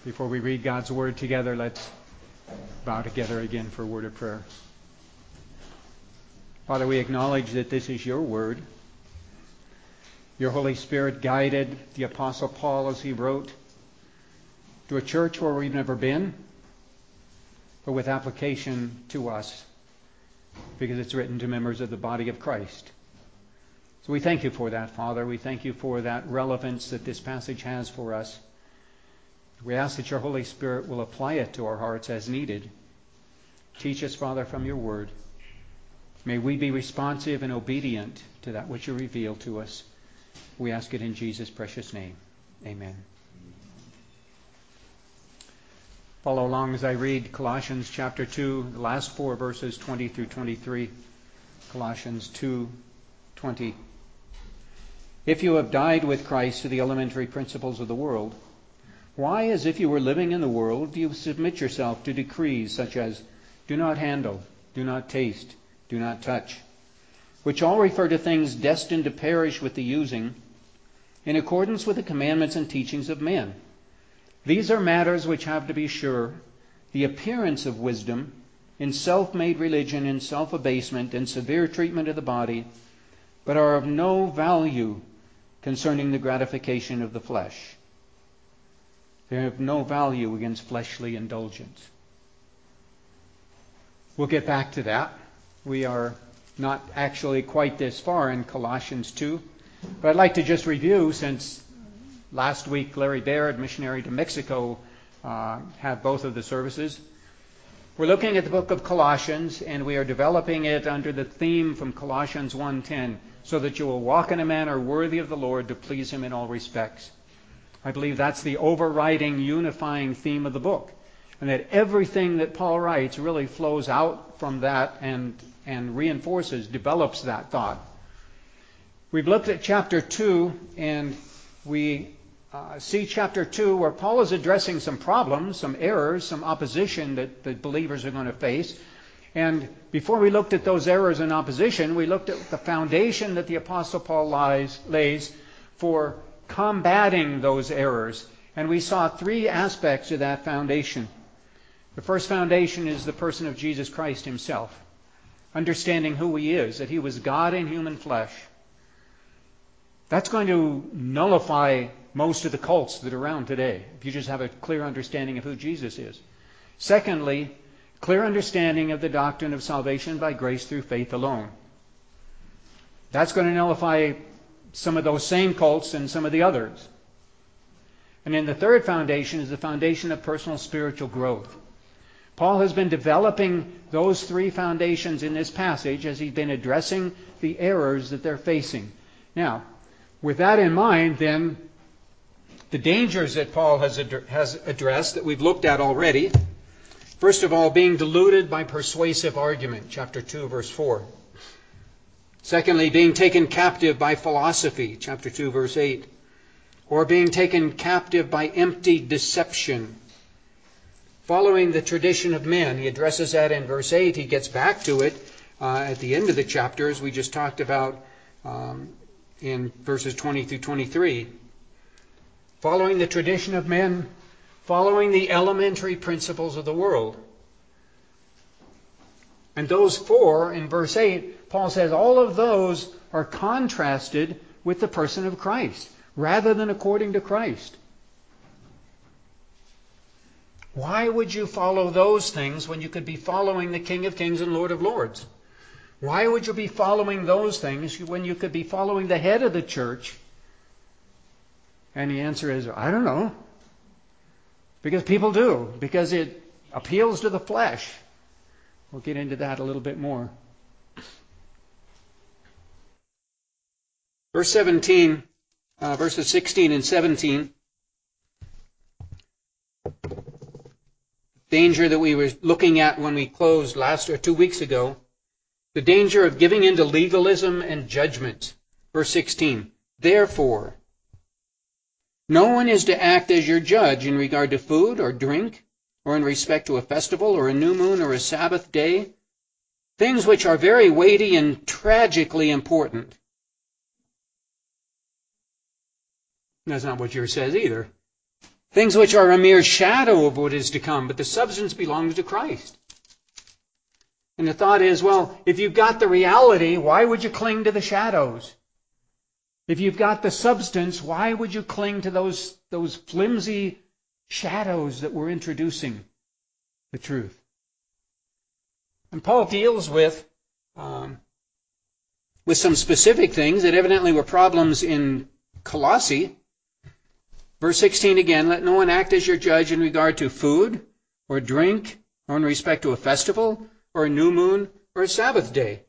Before we read God's Word together, let's bow together again for a word of prayer. Father, we acknowledge that this is your Word. Your Holy Spirit guided the Apostle Paul as he wrote to a church where we've never been, but with application to us, because it's written to members of the body of Christ. So we thank you for that, Father. We thank you for that relevance that this passage has for us. We ask that your Holy Spirit will apply it to our hearts as needed. Teach us, Father, from your word. May we be responsive and obedient to that which you reveal to us. We ask it in Jesus' precious name. Amen. Follow along as I read Colossians chapter 2, the last 4 verses, 20 through 23. Colossians 2:20. If you have died with Christ to the elementary principles of the world, why, as if you were living in the world, do you submit yourself to decrees such as do not handle, do not taste, do not touch, which all refer to things destined to perish with the using, in accordance with the commandments and teachings of men? These are matters which have, to be sure, the appearance of wisdom in self-made religion and self-abasement and severe treatment of the body, but are of no value concerning the gratification of the flesh. They have no value against fleshly indulgence. We'll get back to that. We are not actually quite this far in Colossians 2. But I'd like to just review, since last week Larry Baird, missionary to Mexico, had both of the services. We're looking at the book of Colossians, and we are developing it under the theme from Colossians 1:10, so that you will walk in a manner worthy of the Lord to please him in all respects. I believe that's the overriding, unifying theme of the book, and that everything that Paul writes really flows out from that and reinforces, develops that thought. We've looked at chapter 2, and we see chapter 2 where Paul is addressing some problems, some errors, some opposition that the believers are going to face. And before we looked at those errors and opposition, we looked at the foundation that the Apostle Paul lays for combating those errors. And we saw 3 aspects of that foundation. The first foundation is the person of Jesus Christ himself. Understanding who he is, that he was God in human flesh. That's going to nullify most of the cults that are around today, if you just have a clear understanding of who Jesus is. Secondly, clear understanding of the doctrine of salvation by grace through faith alone. That's going to nullify some of those same cults and some of the others. And then the third foundation is the foundation of personal spiritual growth. Paul has been developing those 3 foundations in this passage as he's been addressing the errors that they're facing. Now, with that in mind, then, the dangers that Paul has addressed that we've looked at already. First of all, being deluded by persuasive argument, chapter 2, verse 4. Secondly, being taken captive by philosophy, chapter 2, verse 8. Or being taken captive by empty deception, following the tradition of men. He addresses that in verse 8. He gets back to it at the end of the chapter, as we just talked about in verses 20 through 23. Following the tradition of men, following the elementary principles of the world. And those 4 in verse 8, Paul says all of those are contrasted with the person of Christ, rather than according to Christ. Why would you follow those things when you could be following the King of Kings and Lord of Lords? Why would you be following those things when you could be following the head of the church? And the answer is, I don't know. Because people do. Because it appeals to the flesh. We'll get into that a little bit more. Verse 17, verses 16 and 17. Danger that we were looking at when we closed 2 weeks ago. The danger of giving into legalism and judgment. Verse 16. Therefore, no one is to act as your judge in regard to food or drink, or in respect to a festival or a new moon or a Sabbath day, things which are very weighty and tragically important. That's not what yours says either. Things which are a mere shadow of what is to come, but the substance belongs to Christ. And the thought is, well, if you've got the reality, why would you cling to the shadows? If you've got the substance, why would you cling to those flimsy shadows that we're introducing the truth? And Paul deals with some specific things that evidently were problems in Colossae. Verse 16 again, let no one act as your judge in regard to food or drink or in respect to a festival or a new moon or a Sabbath day.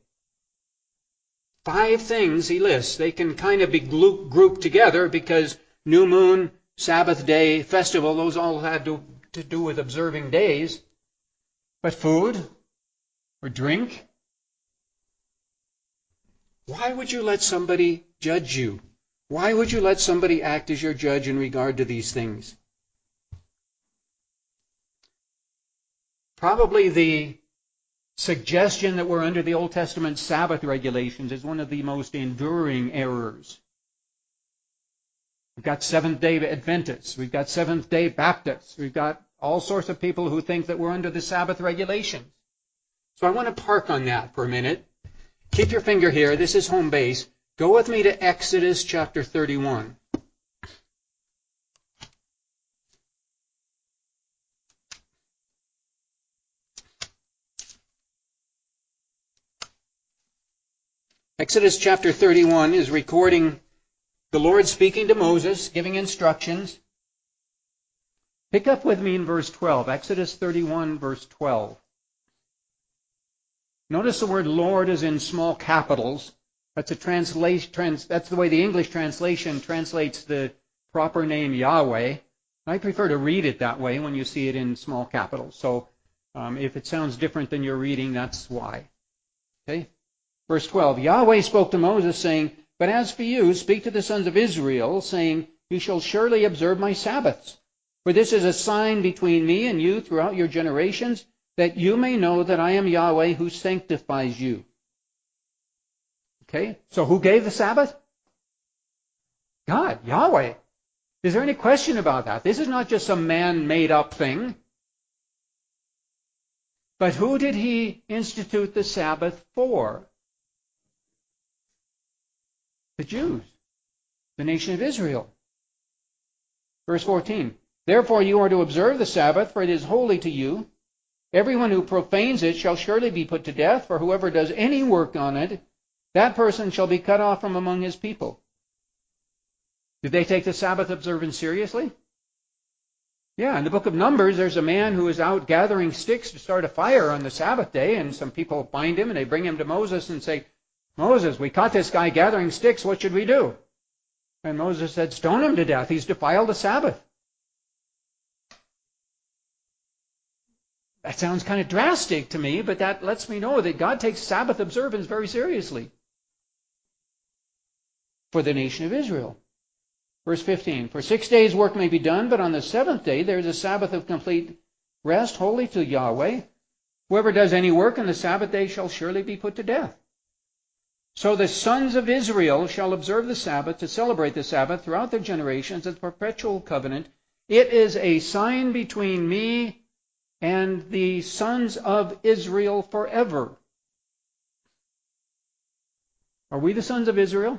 5 things he lists. They can kind of be grouped together because new moon, Sabbath day, festival, those all had to do with observing days. But food or drink? Why would you let somebody judge you? Why would you let somebody act as your judge in regard to these things? Probably the suggestion that we're under the Old Testament Sabbath regulations is one of the most enduring errors. We've got Seventh-day Adventists. We've got Seventh-day Baptists. We've got all sorts of people who think that we're under the Sabbath regulations. So I want to park on that for a minute. Keep your finger here. This is home base. Go with me to Exodus chapter 31. Exodus chapter 31 is recording the Lord speaking to Moses, giving instructions. Pick up with me in verse 12. Exodus 31, verse 12. Notice the word Lord is in small capitals. That's a translation. That's the way the English translation translates the proper name Yahweh. I prefer to read it that way when you see it in small capitals. So if it sounds different than you're reading, that's why. Okay? Verse 12, Yahweh spoke to Moses, saying, but as for you, speak to the sons of Israel, saying, you shall surely observe my Sabbaths. For this is a sign between me and you throughout your generations, that you may know that I am Yahweh who sanctifies you. Okay, so who gave the Sabbath? God, Yahweh. Is there any question about that? This is not just some man-made up thing. But who did he institute the Sabbath for? The Jews, the nation of Israel. Verse 14, therefore you are to observe the Sabbath, for it is holy to you. Everyone who profanes it shall surely be put to death, for whoever does any work on it, that person shall be cut off from among his people. Did they take the Sabbath observance seriously? Yeah, in the book of Numbers, there's a man who is out gathering sticks to start a fire on the Sabbath day, and some people find him and they bring him to Moses and say, Moses, we caught this guy gathering sticks, what should we do? And Moses said, stone him to death, he's defiled the Sabbath. That sounds kind of drastic to me, but that lets me know that God takes Sabbath observance very seriously for the nation of Israel. Verse 15, for 6 days work may be done, but on the 7th day there is a Sabbath of complete rest, holy to Yahweh. Whoever does any work on the Sabbath day shall surely be put to death. So the sons of Israel shall observe the Sabbath to celebrate the Sabbath throughout their generations as a perpetual covenant. It is a sign between me and the sons of Israel forever. Are we the sons of Israel?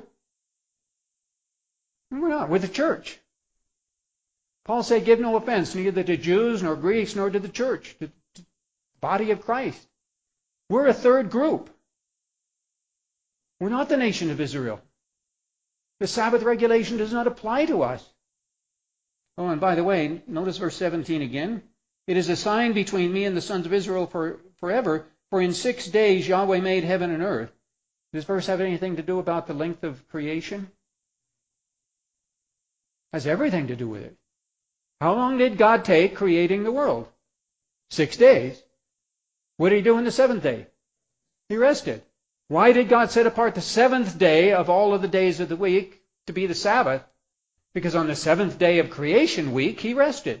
We're not. We're the church. Paul said, give no offense, neither to Jews nor Greeks nor to the church, to the body of Christ. We're a third group. We're not the nation of Israel. The Sabbath regulation does not apply to us. Oh, and by the way, notice verse 17 again. It is a sign between me and the sons of Israel forever, for in 6 days Yahweh made heaven and earth. Does this verse have anything to do about the length of creation? It has everything to do with it. How long did God take creating the world? 6 days. What did he do on the 7th day? He rested. Why did God set apart the 7th day of all of the days of the week to be the Sabbath? Because on the 7th day of creation week, he rested.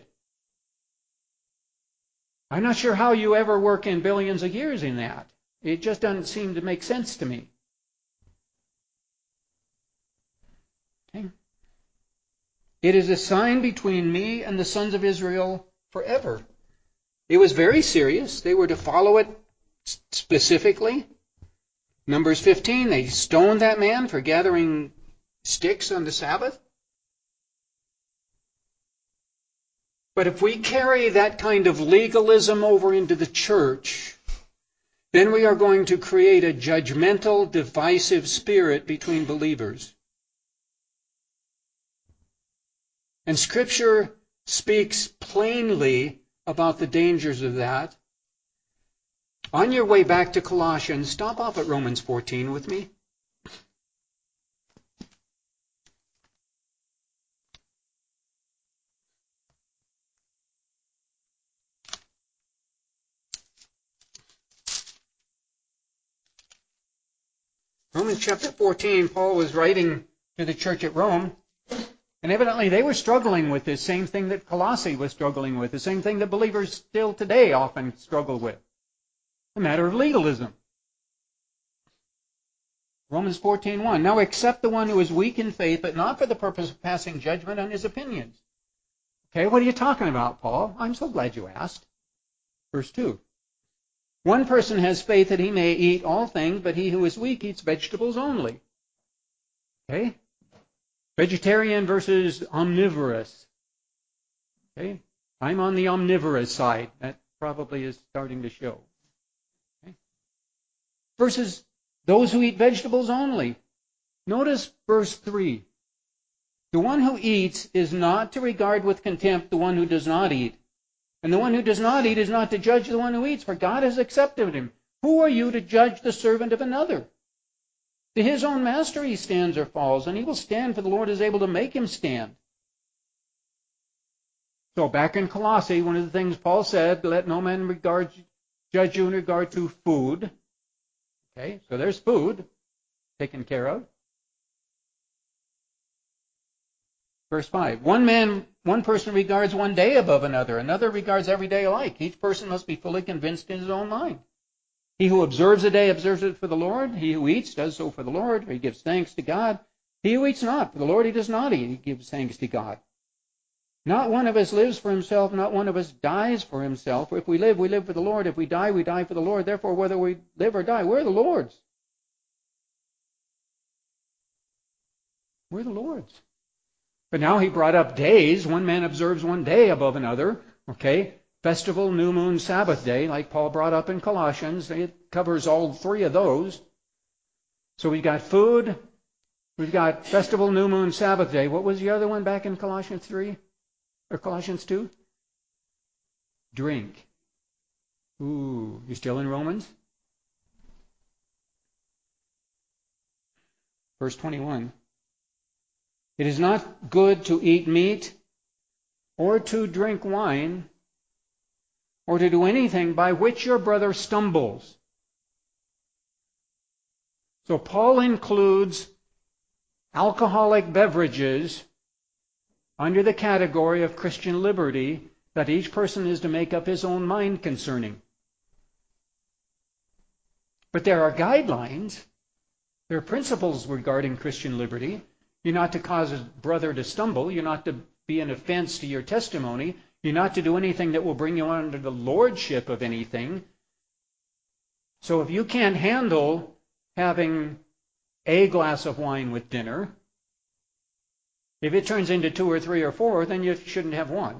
I'm not sure how you ever work in billions of years in that. It just doesn't seem to make sense to me. Okay. It is a sign between me and the sons of Israel forever. It was very serious. They were to follow it specifically. Numbers 15, they stoned that man for gathering sticks on the Sabbath. But if we carry that kind of legalism over into the church, then we are going to create a judgmental, divisive spirit between believers. And Scripture speaks plainly about the dangers of that. On your way back to Colossians, stop off at Romans 14 with me. Romans chapter 14, Paul was writing to the church at Rome, and evidently they were struggling with this same thing that Colossae was struggling with, the same thing that believers still today often struggle with, the matter of legalism. Romans 14:1, now accept the one who is weak in faith, but not for the purpose of passing judgment on his opinions. Okay, what are you talking about, Paul? I'm so glad you asked. Verse 2. One person has faith that he may eat all things, but he who is weak eats vegetables only. Okay? Vegetarian versus omnivorous. Okay? I'm on the omnivorous side. That probably is starting to show. Okay? Versus those who eat vegetables only. Notice verse 3. The one who eats is not to regard with contempt the one who does not eat. And the one who does not eat is not to judge the one who eats, for God has accepted him. Who are you to judge the servant of another? To his own master he stands or falls, and he will stand, for the Lord is able to make him stand. So back in Colossae, one of the things Paul said, let no man judge you in regard to food. Okay, so there's food taken care of. Verse 5, one person regards one day above another. Another regards every day alike. Each person must be fully convinced in his own mind. He who observes a day observes it for the Lord. He who eats does so for the Lord, for he gives thanks to God. He who eats not for the Lord, he does not eat. He gives thanks to God. Not one of us lives for himself. Not one of us dies for himself. For if we live, we live for the Lord. If we die, we die for the Lord. Therefore, whether we live or die, we're the Lord's. We're the Lord's. But now he brought up days. One man observes one day above another. Okay? Festival, new moon, Sabbath day, like Paul brought up in Colossians. It covers all three of those. So we've got food. We've got festival, new moon, Sabbath day. What was the other one back in Colossians 3? Or Colossians 2? Drink. Ooh, you still in Romans? Verse 21. It is not good to eat meat or to drink wine or to do anything by which your brother stumbles. So Paul includes alcoholic beverages under the category of Christian liberty that each person is to make up his own mind concerning. But there are guidelines. There are principles regarding Christian liberty. You're not to cause a brother to stumble. You're not to be an offense to your testimony. You're not to do anything that will bring you under the lordship of anything. So if you can't handle having a glass of wine with dinner, if it turns into 2 or 3 or 4, then you shouldn't have one.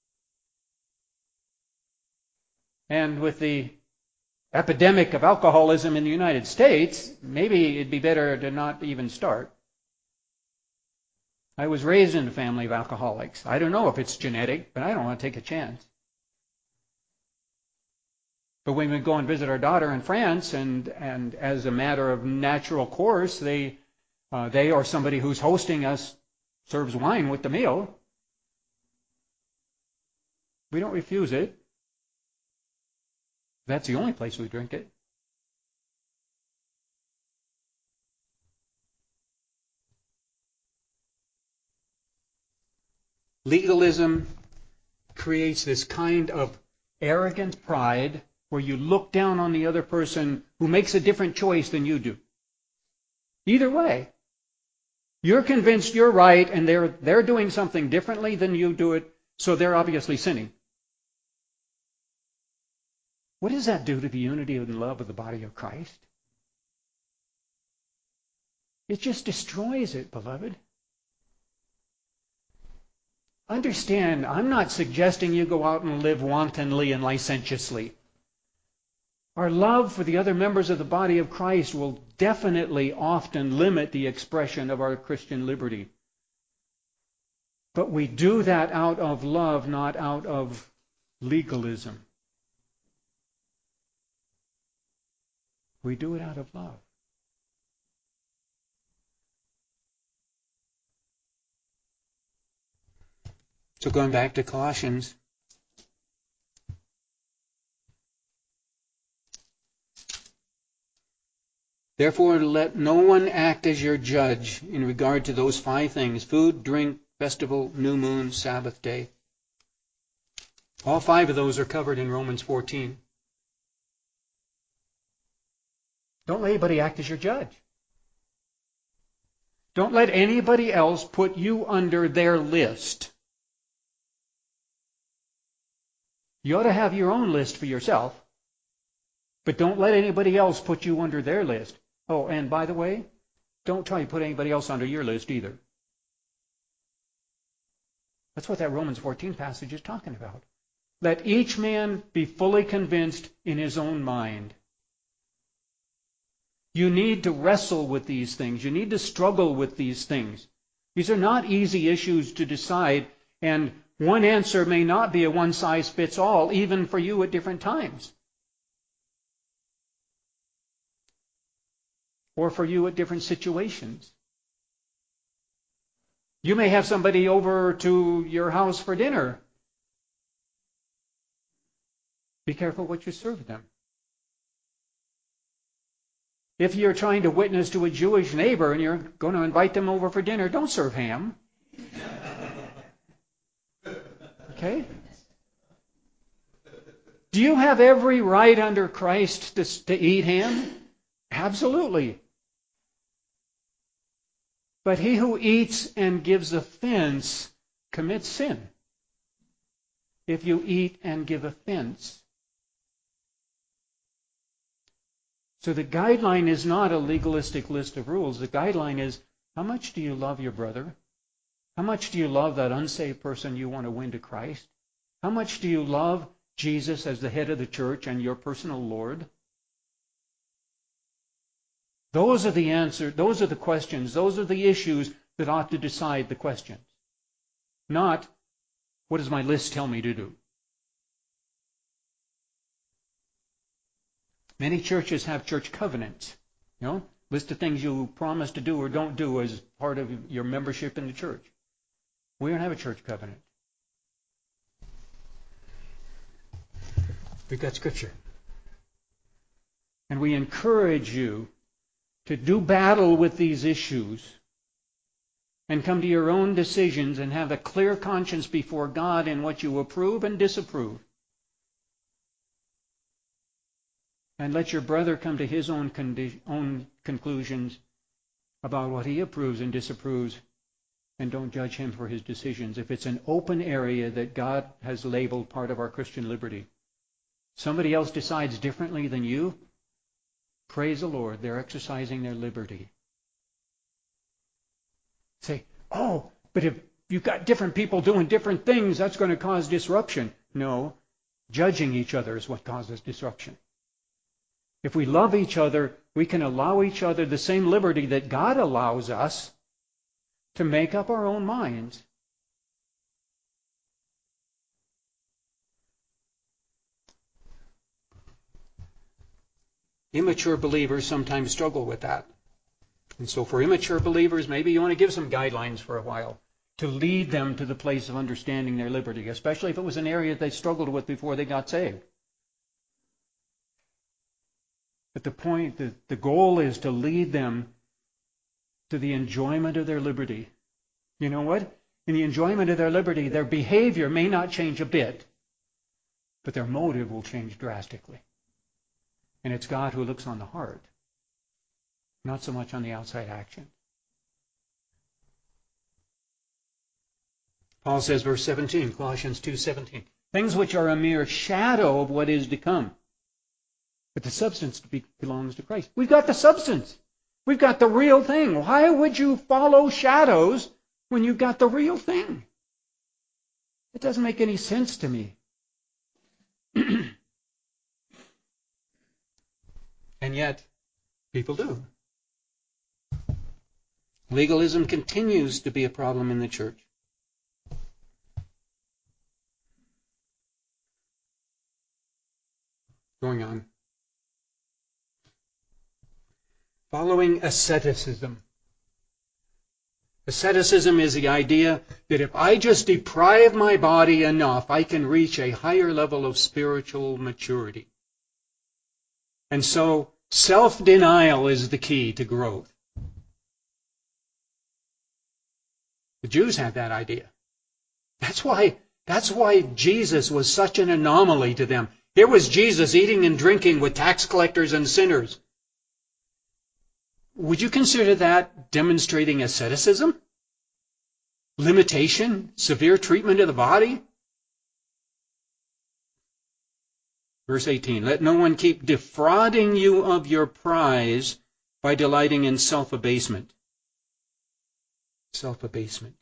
And with the epidemic of alcoholism in the United States, maybe it'd be better to not even start. I was raised in a family of alcoholics. I don't know if it's genetic, but I don't want to take a chance. But when we go and visit our daughter in France, and as a matter of natural course, they or somebody who's hosting us serves wine with the meal, we don't refuse it. That's the only place we drink it. Legalism creates this kind of arrogant pride where you look down on the other person who makes a different choice than you do. Either way. You're convinced you're right, and they're doing something differently than you do it, so they're obviously sinning. What does that do to the unity and love of the body of Christ? It just destroys it, beloved. Understand, I'm not suggesting you go out and live wantonly and licentiously. Our love for the other members of the body of Christ will definitely often limit the expression of our Christian liberty. But we do that out of love, not out of legalism. We do it out of love. So going back to Colossians, therefore let no one act as your judge in regard to those 5 things: food, drink, festival, new moon, Sabbath day. All 5 of those are covered in Romans 14. Don't let anybody act as your judge. Don't let anybody else put you under their list. You ought to have your own list for yourself, but don't let anybody else put you under their list. Oh, and by the way, don't try to put anybody else under your list either. That's what that Romans 14 passage is talking about. Let each man be fully convinced in his own mind. You need to wrestle with these things. You need to struggle with these things. These are not easy issues to decide, and one answer may not be a one-size-fits-all, even for you at different times. Or for you at different situations. You may have somebody over to your house for dinner. Be careful what you serve them. If you're trying to witness to a Jewish neighbor and you're going to invite them over for dinner, don't serve ham. Okay? Do you have every right under Christ to eat ham? Absolutely. But he who eats and gives offense commits sin. If you eat and give offense. So the guideline is not a legalistic list of rules. The guideline is, how much do you love your brother? How much do you love that unsaved person you want to win to Christ? How much do you love Jesus as the head of the church and your personal Lord? Those are the answers, those are the questions, those are the issues that ought to decide the questions. Not, what does my list tell me to do? Many churches have church covenants. List of things you promise to do or don't do as part of your membership in the church. We don't have a church covenant. We've got Scripture. And we encourage you to do battle with these issues and come to your own decisions and have a clear conscience before God in what you approve and disapprove. And let your brother come to his own conclusions about what he approves and disapproves, and don't judge him for his decisions. If it's an open area that God has labeled part of our Christian liberty, somebody else decides differently than you, praise the Lord, they're exercising their liberty. Say, oh, but if you've got different people doing different things, that's going to cause disruption. No, judging each other is what causes disruption. If we love each other, we can allow each other the same liberty that God allows us to make up our own minds. Immature believers sometimes struggle with that. And so for immature believers, maybe you want to give some guidelines for a while to lead them to the place of understanding their liberty, especially if it was an area they struggled with before they got saved. But the goal is to lead them to the enjoyment of their liberty. You know what? In the enjoyment of their liberty, their behavior may not change a bit, but their motive will change drastically. And it's God who looks on the heart, not so much on the outside action. Paul says, verse 17, Colossians 2:17, things which are a mere shadow of what is to come. But the substance belongs to Christ. We've got the substance. We've got the real thing. Why would you follow shadows when you've got the real thing? It doesn't make any sense to me. And yet, people do. Legalism continues to be a problem in the church. Going on. Following asceticism. Asceticism is the idea that if I just deprive my body enough, I can reach a higher level of spiritual maturity. And so, self-denial is the key to growth. The Jews had that idea. That's why Jesus was such an anomaly to them. Here was Jesus eating and drinking with tax collectors and sinners. Would you consider that demonstrating asceticism? Limitation? Severe treatment of the body? Verse 18, let no one keep defrauding you of your prize by delighting in self-abasement. Self-abasement.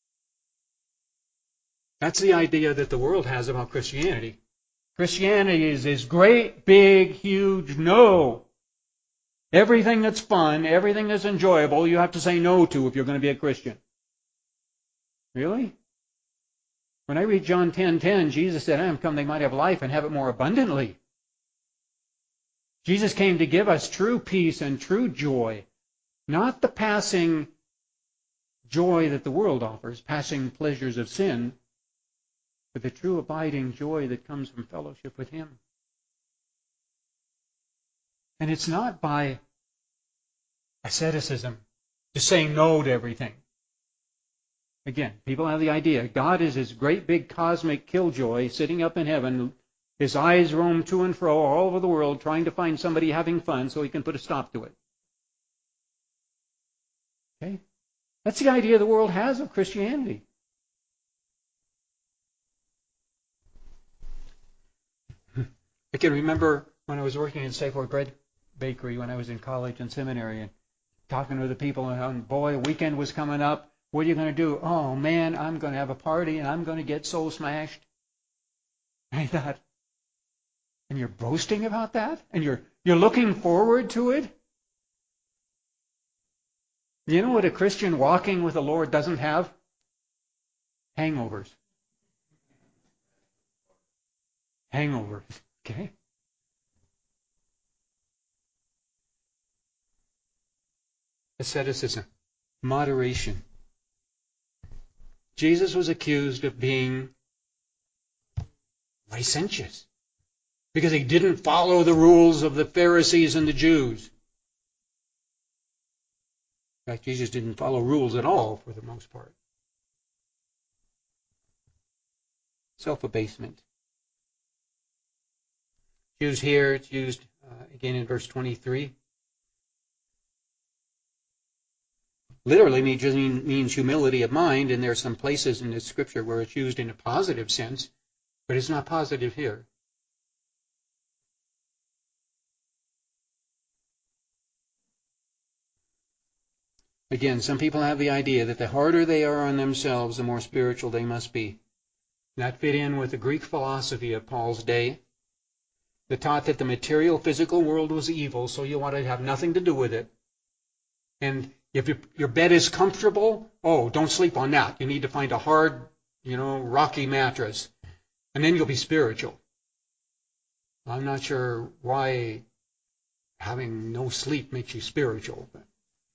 That's the idea that the world has about Christianity. Christianity is this great, big, huge no. Everything that's fun, everything that's enjoyable, you have to say no to if you're going to be a Christian. Really? When I read John 10:10, Jesus said, I am come they might have life and have it more abundantly. Jesus came to give us true peace and true joy, not the passing joy that the world offers, passing pleasures of sin, but the true abiding joy that comes from fellowship with Him. And it's not by asceticism, just saying no to everything. Again, people have the idea God is this great big cosmic killjoy sitting up in heaven. His eyes roam to and fro all over the world trying to find somebody having fun so He can put a stop to it. Okay? That's the idea the world has of Christianity. I can remember when I was working in Safeway Bread Bakery when I was in college and seminary and talking to the people, and boy, weekend was coming up. What are you going to do? Oh man, I'm going to have a party and I'm going to get soul smashed. And I thought, and you're boasting about that? And you're looking forward to it? You know what a Christian walking with the Lord doesn't have? Hangovers. Hangovers. Okay? Asceticism. Moderation. Jesus was accused of being licentious because He didn't follow the rules of the Pharisees and the Jews. In fact, Jesus didn't follow rules at all for the most part. Self-abasement. Used here, it's used again in verse 23. Literally means humility of mind, and there are some places in the Scripture where it's used in a positive sense, but it's not positive here. Again, some people have the idea that the harder they are on themselves, the more spiritual they must be. That fit in with the Greek philosophy of Paul's day that taught that the material, physical world was evil, so you want to have nothing to do with it. And if your bed is comfortable, don't sleep on that. You need to find a hard, rocky mattress. And then you'll be spiritual. I'm not sure why having no sleep makes you spiritual. But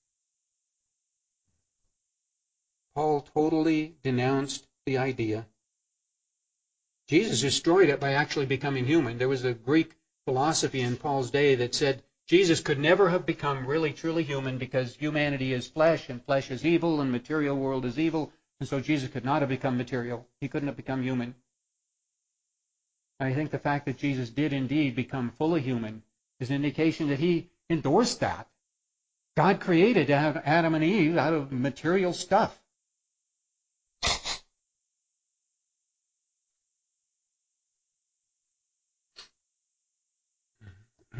Paul totally denounced the idea. Jesus destroyed it by actually becoming human. There was a Greek philosophy in Paul's day that said Jesus could never have become really truly human because humanity is flesh and flesh is evil and material world is evil, and so Jesus could not have become material. He couldn't have become human. And I think the fact that Jesus did indeed become fully human is an indication that He endorsed that. God created Adam and Eve out of material stuff.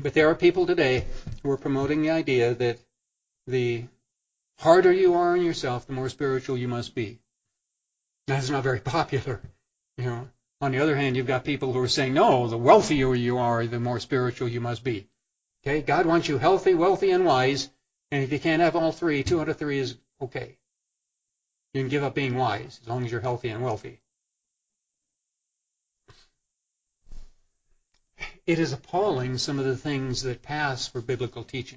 But there are people today who are promoting the idea that the harder you are on yourself, the more spiritual you must be. That's not very popular. On the other hand, you've got people who are saying, no, the wealthier you are, the more spiritual you must be. Okay, God wants you healthy, wealthy, and wise. And if you can't have all three, 2 out of 3 is okay. You can give up being wise as long as you're healthy and wealthy. It is appalling, some of the things that pass for biblical teaching.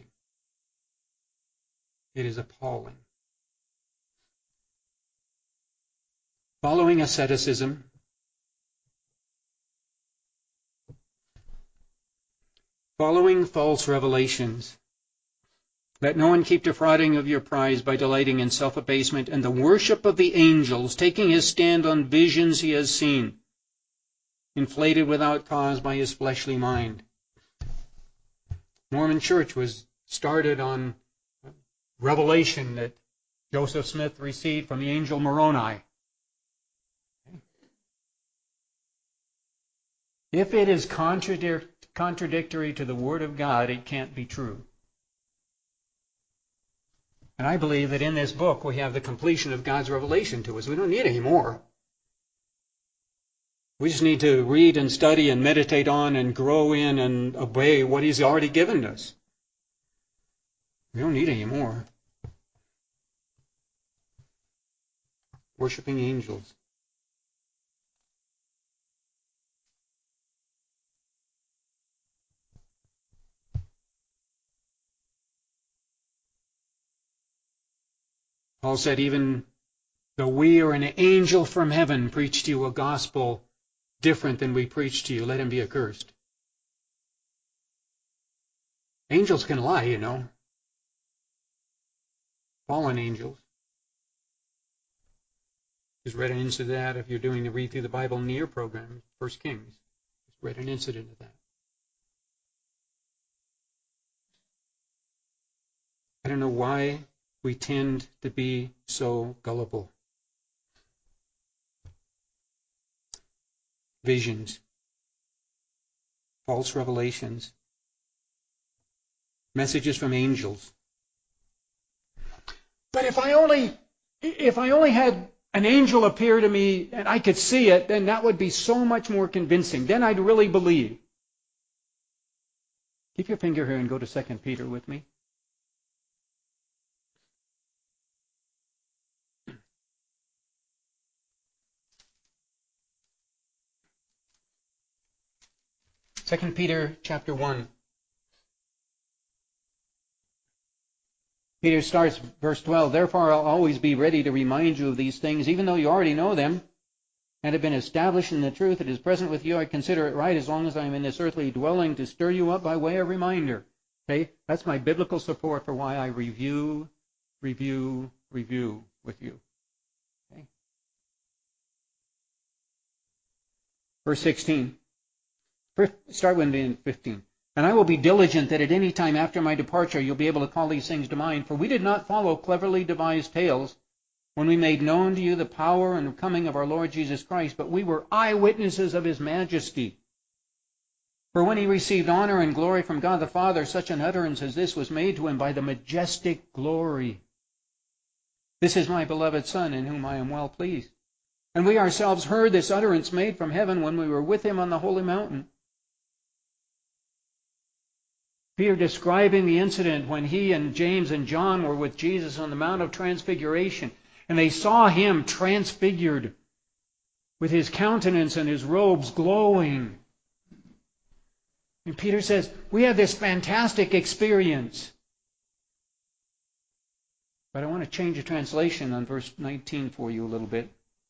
It is appalling. Following asceticism, following false revelations. Let no one keep defrauding of your prize by delighting in self-abasement and the worship of the angels, taking his stand on visions he has seen, inflated without cause by his fleshly mind. Mormon Church was started on revelation that Joseph Smith received from the angel Moroni. If it is contradictory to the Word of God, it can't be true. And I believe that in this book we have the completion of God's revelation to us. We don't need any more. We just need to read and study and meditate on and grow in and obey what He's already given us. We don't need any more. Worshipping angels. Paul said, even though we or an angel from heaven preach to you a gospel different than we preach to you, let him be accursed. Angels can lie, Fallen angels. Just read an incident of that if you're doing the Read Through the Bible in the Year program, 1 Kings. Just read an incident of that. I don't know why we tend to be so gullible. Visions, false revelations, messages from angels. But if I only had an angel appear to me and I could see it, then that would be so much more convincing. Then I'd really believe. Keep your finger here and go to 2 Peter with me. Second Peter chapter 1. Peter starts verse 12. Therefore I'll always be ready to remind you of these things, even though you already know them and have been established in the truth that is present with you. I consider it right, as long as I am in this earthly dwelling, to stir you up by way of reminder. Okay? That's my biblical support for why I review with you. Okay? Verse 16. Start with 15. And I will be diligent that at any time after my departure you'll be able to call these things to mind. For we did not follow cleverly devised tales when we made known to you the power and coming of our Lord Jesus Christ, but we were eyewitnesses of His majesty. For when He received honor and glory from God the Father, such an utterance as this was made to Him by the majestic glory. This is my beloved Son, in whom I am well pleased. And we ourselves heard this utterance made from heaven when we were with Him on the holy mountain. Peter describing the incident when he and James and John were with Jesus on the Mount of Transfiguration, and they saw Him transfigured with His countenance and His robes glowing. And Peter says, we had this fantastic experience. But I want to change the translation on verse 19 for you a little bit.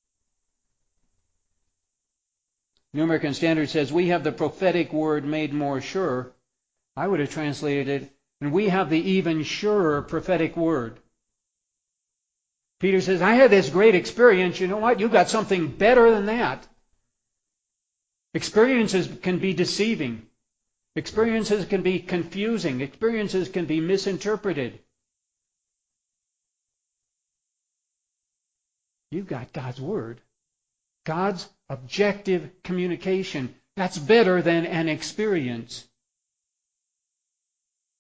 New American Standard says, we have the prophetic word made more sure. I would have translated it, and we have the even surer prophetic word. Peter says, I had this great experience. You know what? You've got something better than that. Experiences can be deceiving. Experiences can be confusing. Experiences can be misinterpreted. You've got God's Word. God's objective communication. That's better than an experience.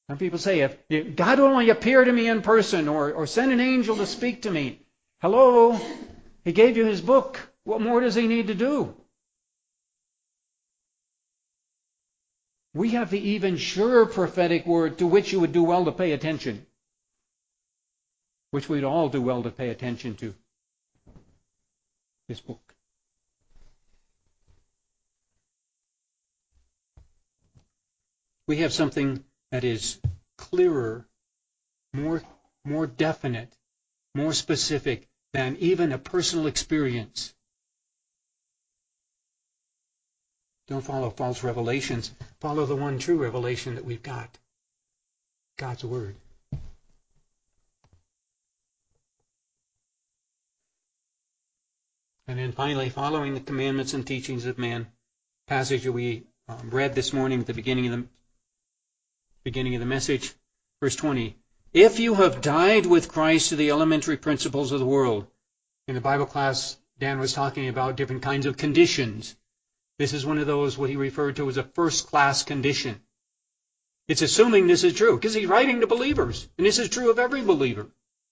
Some people say, if God will only appear to me in person or send an angel to speak to me. Hello? He gave you His book. What more does He need to do? We have the even surer prophetic word to which you would do well to pay attention. Which we'd all do well to pay attention to. This book. We have something that is clearer, more definite, more specific than even a personal experience. Don't follow false revelations. Follow the one true revelation that we've got. God's Word. And then finally, following the commandments and teachings of man, passage that we read this morning at the beginning of the message, verse 20. If you have died with Christ to the elementary principles of the world. In the Bible class, Dan was talking about different kinds of conditions. This is one of those, what he referred to as a first-class condition. It's assuming this is true, because he's writing to believers, and this is true of every believer.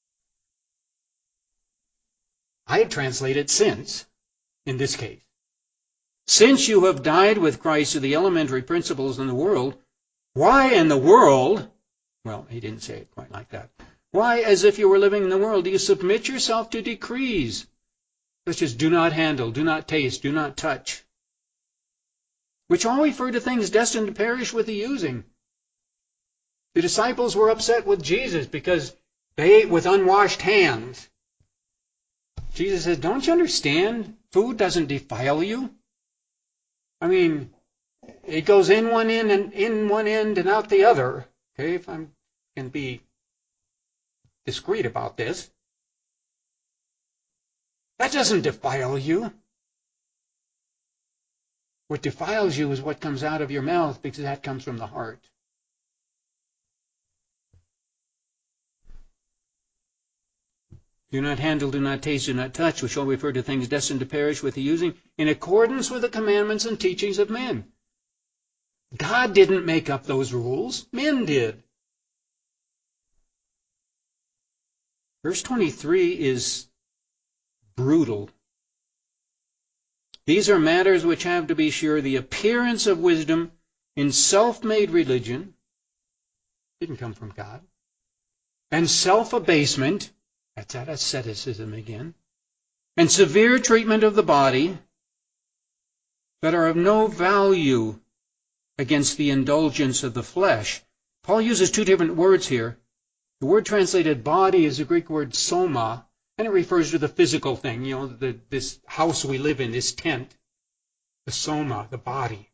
I translate it since, in this case. Since you have died with Christ to the elementary principles in the world, why in the world, well, he didn't say it quite like that. Why, as if you were living in the world, do you submit yourself to decrees, such as do not handle, do not taste, do not touch, which all refer to things destined to perish with the using? The disciples were upset with Jesus because they ate with unwashed hands. Jesus said, don't you understand? Food doesn't defile you. I mean, it goes in one end and out the other. Okay, if I can be discreet about this. That doesn't defile you. What defiles you is what comes out of your mouth, because that comes from the heart. Do not handle, do not taste, do not touch, which all refer to things destined to perish with the using, in accordance with the commandments and teachings of men. God didn't make up those rules. Men did. Verse 23 is brutal. These are matters which have, to be sure, the appearance of wisdom in self-made religion. Didn't come from God. And self-abasement. That's that asceticism again. And severe treatment of the body that are of no value against the indulgence of the flesh. Paul uses two different words here. The word translated body is the Greek word soma, and it refers to the physical thing, this house we live in, this tent, the soma, the body.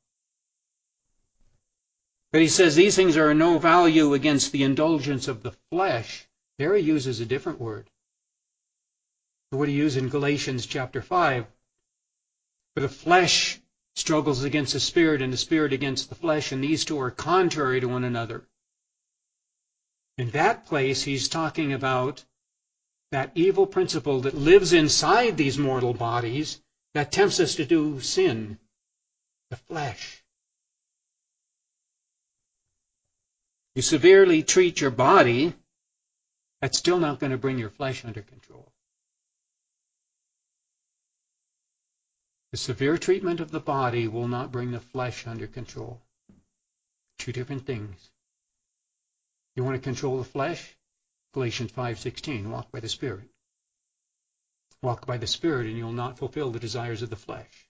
But he says these things are of no value against the indulgence of the flesh. There he uses a different word. What he used in Galatians chapter 5. For the flesh struggles against the spirit, and the spirit against the flesh, and these two are contrary to one another. In that place, he's talking about that evil principle that lives inside these mortal bodies that tempts us to do sin, the flesh. You severely treat your body, that's still not going to bring your flesh under control. The severe treatment of the body will not bring the flesh under control. Two different things. You want to control the flesh? Galatians 5:16, walk by the Spirit. Walk by the Spirit and you'll not fulfill the desires of the flesh.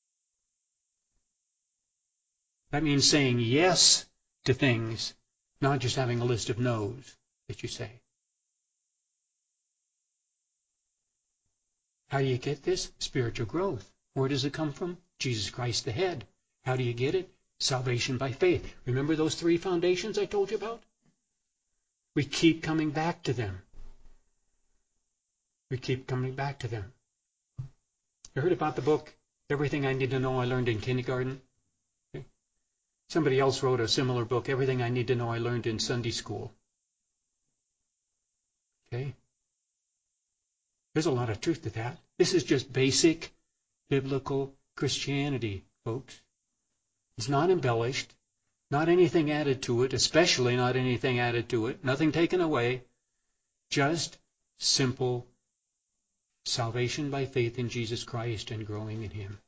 That means saying yes to things, not just having a list of no's that you say. How do you get this? Spiritual growth. Where does it come from? Jesus Christ the head. How do you get it? Salvation by faith. Remember those three foundations I told you about? We keep coming back to them. We keep coming back to them. You heard about the book, Everything I Need to Know I Learned in Kindergarten? Okay. Somebody else wrote a similar book, Everything I Need to Know I Learned in Sunday School. Okay. There's a lot of truth to that. This is just basic biblical Christianity, folks. It's not embellished. Not anything added to it, especially not anything added to it, nothing taken away, just simple salvation by faith in Jesus Christ and growing in Him.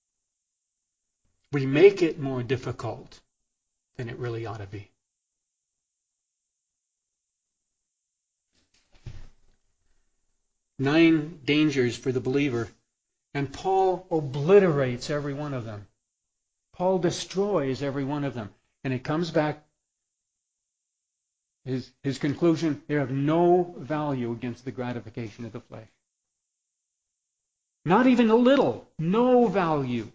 We make it more difficult than it really ought to be. Nine dangers for the believer, and Paul obliterates every one of them. Paul destroys every one of them. And it comes back, his conclusion, they have no value against the gratification of the flesh. Not even a little, no value.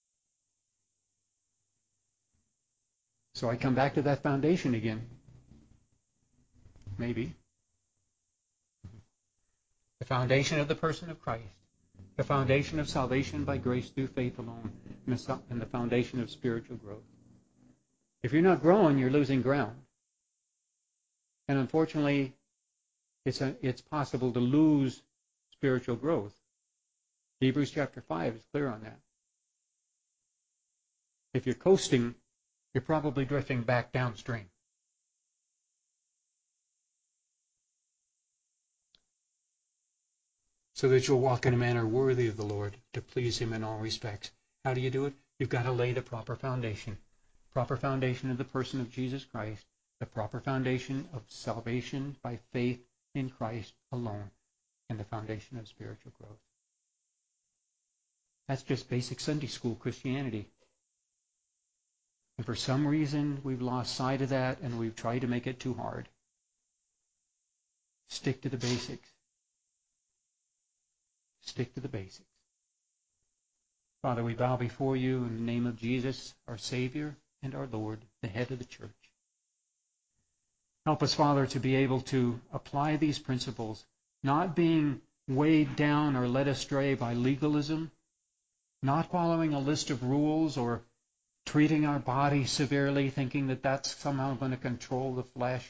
So I come back to that foundation again. Maybe. The foundation of the person of Christ. The foundation of salvation by grace through faith alone. And the foundation of spiritual growth. If you're not growing, you're losing ground. And unfortunately, it's possible to lose spiritual growth. Hebrews chapter 5 is clear on that. If you're coasting, you're probably drifting back downstream. So that you'll walk in a manner worthy of the Lord, to please Him in all respects. How do you do it? You've got to lay the proper foundation. Proper foundation of the person of Jesus Christ. The proper foundation of salvation by faith in Christ alone. And the foundation of spiritual growth. That's just basic Sunday school Christianity. And for some reason, we've lost sight of that and we've tried to make it too hard. Stick to the basics. Stick to the basics. Father, we bow before you in the name of Jesus, our Savior and our Lord, the head of the church. Help us, Father, to be able to apply these principles, not being weighed down or led astray by legalism, not following a list of rules or treating our body severely, thinking that that's somehow going to control the flesh.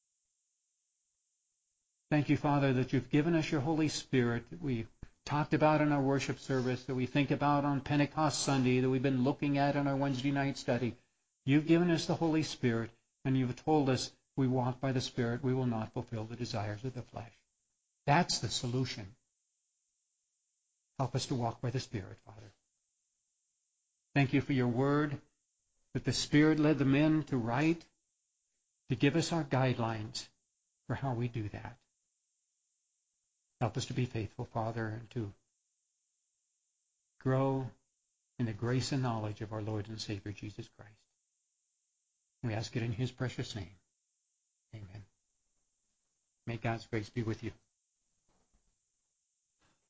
Thank you, Father, that you've given us your Holy Spirit that we talked about in our worship service, that we think about on Pentecost Sunday, that we've been looking at in our Wednesday night study. You've given us the Holy Spirit, and you've told us we walk by the Spirit, we will not fulfill the desires of the flesh. That's the solution. Help us to walk by the Spirit, Father. Thank you for your word, that the Spirit led the men to write, to give us our guidelines for how we do that. Help us to be faithful, Father, and to grow in the grace and knowledge of our Lord and Savior, Jesus Christ. We ask it in His precious name. Amen. May God's grace be with you.